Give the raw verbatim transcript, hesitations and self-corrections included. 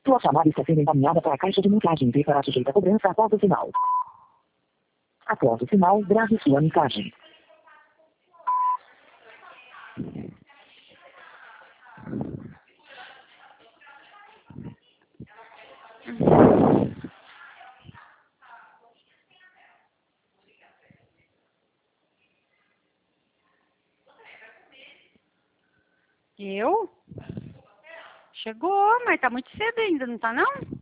Sua chamada está sendo encaminhada para a caixa de mensagem e será sujeita a cobrança após o sinal. Após o sinal, grave sua mensagem. Eu? Chegou, mas tá muito cedo ainda, não tá não?